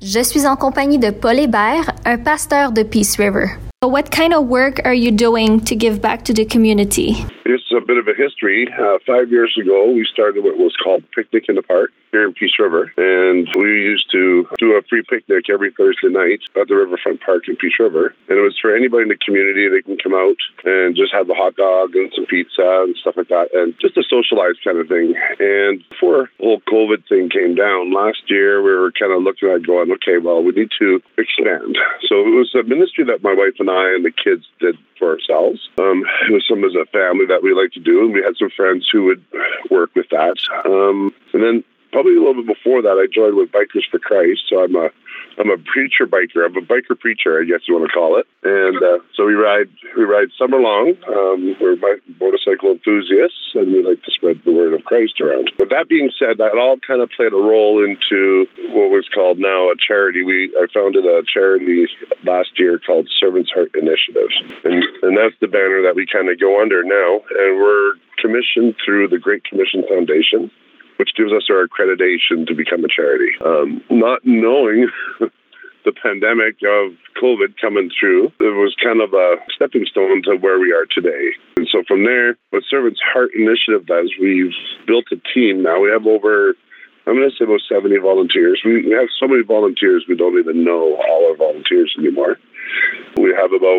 Je suis en compagnie de Paul Hébert, un pasteur de Peace River. So what kind of work are you doing to give back to the community? It's a bit of a history. 5 years ago, we started what was called Picnic in the Park here in Peace River. And we used to do a free picnic every Thursday night at the Riverfront Park in Peace River. And it was for anybody in the community. They can come out and just have a hot dog and some pizza and stuff like that. And just a socialized kind of thing. And before the whole COVID thing came down, last year we were kind of looking at going, okay, well, we need to expand. So it was a ministry that my wife and I and the kids did for ourselves. It was something as a family that we like to do, and we had some friends who would work with that. And then probably a little bit before that, I joined with Bikers for Christ. So I'm a preacher biker. I'm a biker preacher, I guess you want to call it. And so we ride summer long. We're motorcycle enthusiasts, and we like to spread the word of Christ around. But that being said, that all kind of played a role into what was called now a charity. I founded a charity last year called Servant's Heart Initiative. And that's the banner that we kind of go under now. And we're commissioned through the Great Commission Foundation, which gives us our accreditation to become a charity. Not knowing the pandemic of COVID coming through, it was kind of a stepping stone to where we are today. And so from there, what Servant's Heart Initiative does, we've built a team now. We have over, I'm going to say about 70 volunteers. We have so many volunteers, we don't even know all our volunteers anymore. We have about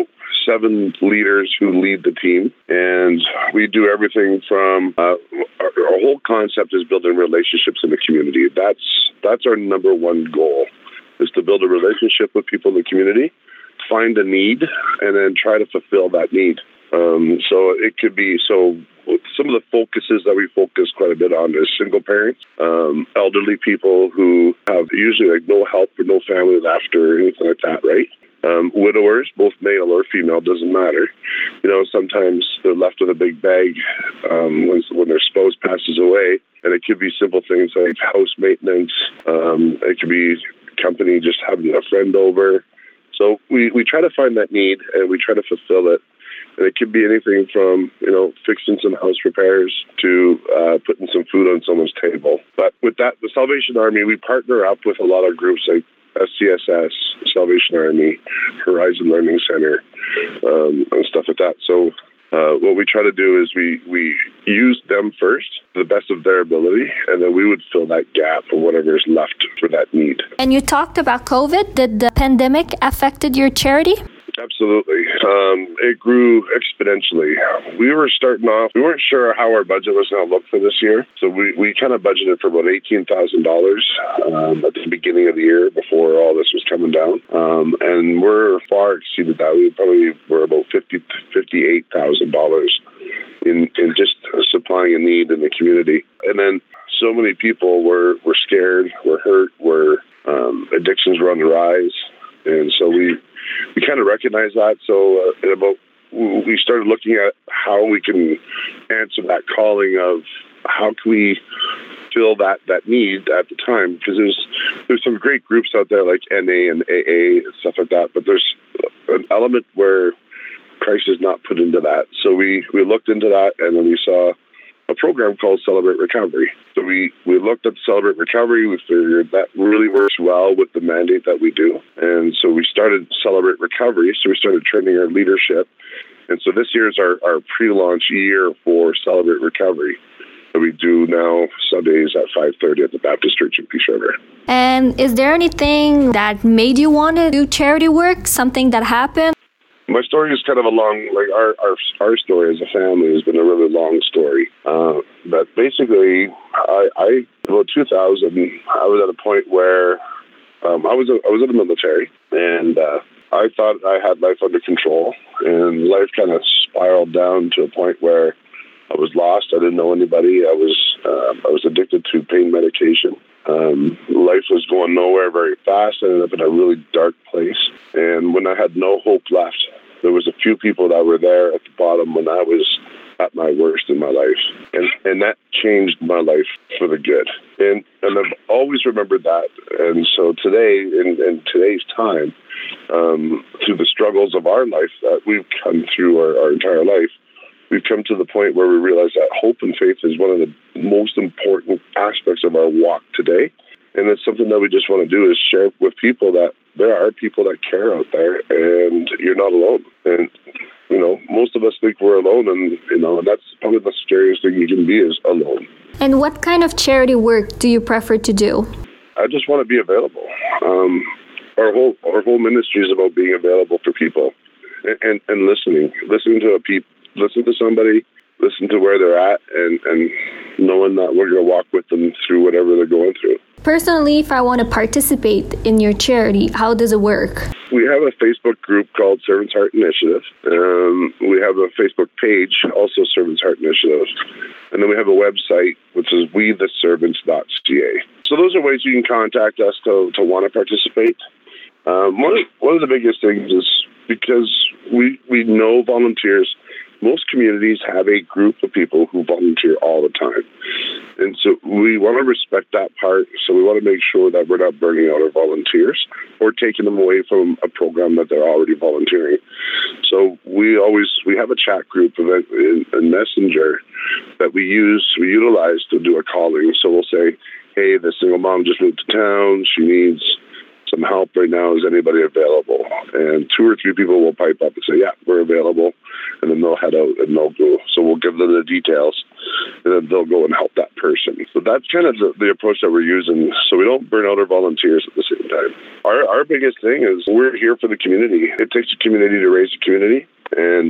7 leaders who lead the team, and we do everything from our whole concept is building relationships in the community. That's our number one goal, is to build a relationship with people in the community, find a need, and then try to fulfill that need. So it could be, some of the focuses that we focus quite a bit on is single parents, elderly people who have usually like no help or no family left or anything like that, right? Widowers, both male or female, doesn't matter. You know, sometimes they're left with a big bag when their spouse passes away, and it could be simple things like house maintenance. It could be company just having a friend over. So we try to find that need, and we try to fulfill it. And it could be anything from, fixing some house repairs to putting some food on someone's table. But with that, the Salvation Army, we partner up with a lot of groups like SCSS, Salvation Army, Horizon Learning Center, and stuff like that. So what we try to do is we use them first, to the best of their ability, and then we would fill that gap or whatever is left for that need. And you talked about COVID. Did the pandemic affected your charity? Absolutely. It grew exponentially. We were starting off, we weren't sure how our budget was going to look for this year. So we kind of budgeted for about $18,000 at the beginning of the year before all this was coming down. And we're far exceeded that. We probably were about $58,000 in just supplying a need in the community. And then so many people were scared, were hurt, addictions were on the rise. And so we kind of recognized that. So we started looking at how we can answer that calling of how can we fill that need at the time, because there's some great groups out there like NA and AA and stuff like that, but there's an element where Christ is not put into that. So we looked into that, and then we saw a program called Celebrate Recovery. So we looked at Celebrate Recovery. We figured that really works well with the mandate that we do. And so we started Celebrate Recovery. So we started training our leadership. And so this year is our pre-launch year for Celebrate Recovery. So we do now Sundays at 5:30 at the Baptist Church in Peace River. And is there anything that made you want to do charity work? Something that happened? My story is kind of a long, like our story as a family has been a really long story. But basically, about 2000, I was at a point where I was in the military, and I thought I had life under control, and life kind of spiraled down to a point where I was lost. I didn't know anybody. I was addicted to pain medication. Life was going nowhere very fast. I ended up in a really dark place. And when I had no hope left, there was a few people that were there at the bottom when I was at my worst in my life. And that changed my life for the good. And I've always remembered that. And so today, in today's time, through the struggles of our life that we've come through our entire life, we've come to the point where we realize that hope and faith is one of the most important aspects of our walk today. And it's something that we just want to do is share with people that there are people that care out there and you're not alone. And, most of us think we're alone and, and that's probably the scariest thing you can be is alone. And what kind of charity work do you prefer to do? I just want to be available. Our whole ministry is about being available for people and listening to somebody, listen to where they're at, and knowing that we're going to walk with them through whatever they're going through. Personally, if I want to participate in your charity, how does it work? We have a Facebook group called Servants Heart Initiative. We have a Facebook page, also Servants Heart Initiative. And then we have a website, which is wetheservants.ca. So those are ways you can contact us to want to participate. One of the biggest things is because we know volunteers. Most communities have a group of people who volunteer all the time. And so we want to respect that part. So we want to make sure that we're not burning out our volunteers or taking them away from a program that they're already volunteering. So we have a chat group in Messenger that we utilize to do a calling. So we'll say, hey, the single mom just moved to town. She needs some help right now. Is anybody available? And 2 or 3 people will pipe up and say, yeah, we're available. And then they'll head out and they'll go. So we'll give them the details and then they'll go and help that person. So that's kind of the approach that we're using. So we don't burn out our volunteers at the same time. Our biggest thing is we're here for the community. It takes a community to raise a community. And,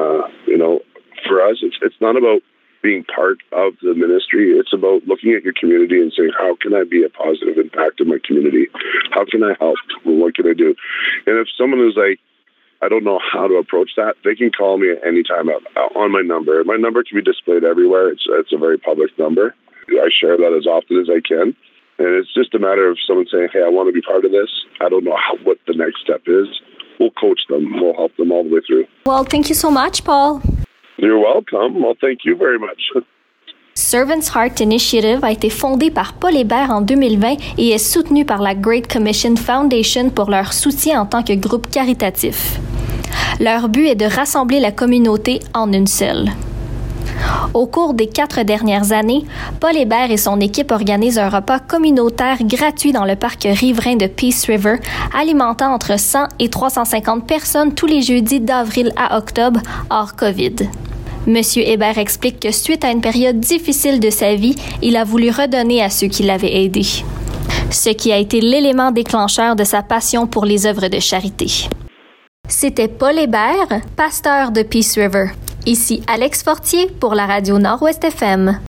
for us, it's not about being part of the ministry. It's about looking at your community and saying, how can I be a positive impact in my community? How can I help? What can I do? And if someone is like, I don't know how to approach that, they can call me at any time on my number. My number can be displayed everywhere. It's a very public number. I share that as often as I can. And it's just a matter of someone saying, hey, I want to be part of this. I don't know what the next step is. We'll coach them. We'll help them all the way through. Well, thank you so much, Paul. You're welcome. Well, thank you very much. Servants Heart Initiative a été fondée par Paul Hébert en 2020 et est soutenue par la Great Commission Foundation pour leur soutien en tant que groupe caritatif. Leur but est de rassembler la communauté en une seule. Au cours des 4 dernières années, Paul Hébert et son équipe organisent un repas communautaire gratuit dans le parc riverain de Peace River, alimentant entre 100 et 350 personnes tous les jeudis d'avril à octobre, hors COVID. Monsieur Hébert explique que suite à une période difficile de sa vie, il a voulu redonner à ceux qui l'avaient aidé. Ce qui a été l'élément déclencheur de sa passion pour les œuvres de charité. C'était Paul Hébert, pasteur de Peace River. Ici Alex Fortier pour la radio Nord-Ouest FM.